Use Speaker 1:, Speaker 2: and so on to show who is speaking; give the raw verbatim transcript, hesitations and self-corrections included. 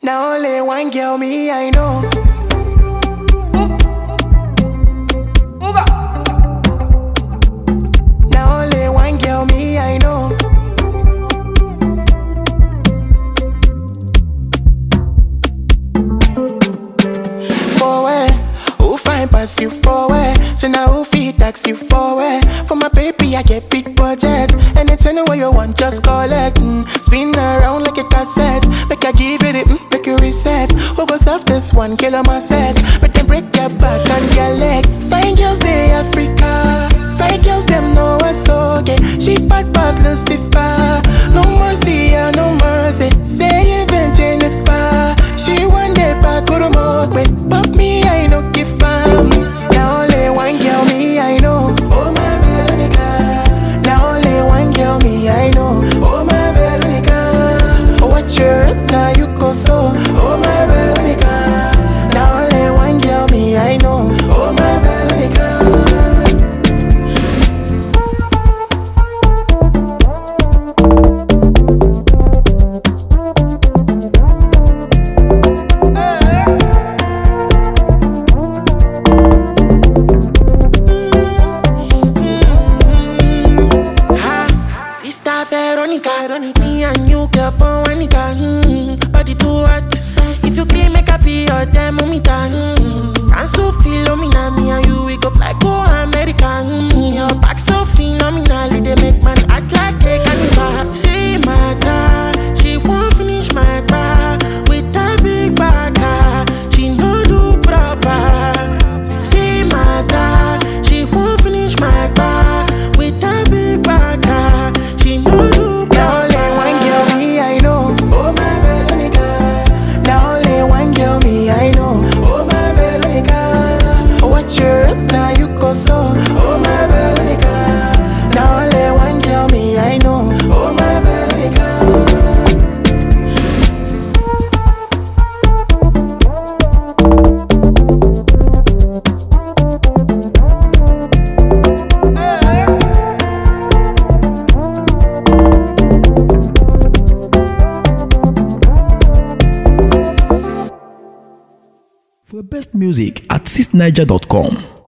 Speaker 1: Now only one girl me I know. Now only one girl me I know. Forward, who find pass you forward? So now who feed tax you forward? For my baby I get big budget. Anything where you want just call it. mm. Spin around like a cassette. Make I give it, it mm, make you reset. Who goes off this one, kill on my set. But then break your back and your leg. Fine girls they Africa. Fine girls them know what's okay. She bad pass Lucifer. No mercy, yeah, no mercy. Say even Jennifer. She one day back go to more way. But me I no give fam. Now only one girl me I know. Oh my Veronica. Now only one girl me I know. Oh my Veronica. Oh what you rip now you go so. Oh my Veronica. Now only one girl me I know. Oh my Veronica. Veronica, Veronica, me and you care for Juanita. Mm, body too hot. If you cream make up your thermometer. Mm, and so philomena, me and you we go fly go America. Mm, your back so phenomenal, they make man act like a carnival. See my car, she won't finish my car with a big backer. She no do proper. See my car, she won't finish my car with a big backer. She no do proper. Now only one girl me I know. Oh my Veronica. Now only one girl me I know. Oh my Veronica. Oh what you rip now you go so. Oh my Veronica. Now only one girl me I know. Oh my Veronica.
Speaker 2: For best music at six niger dot com.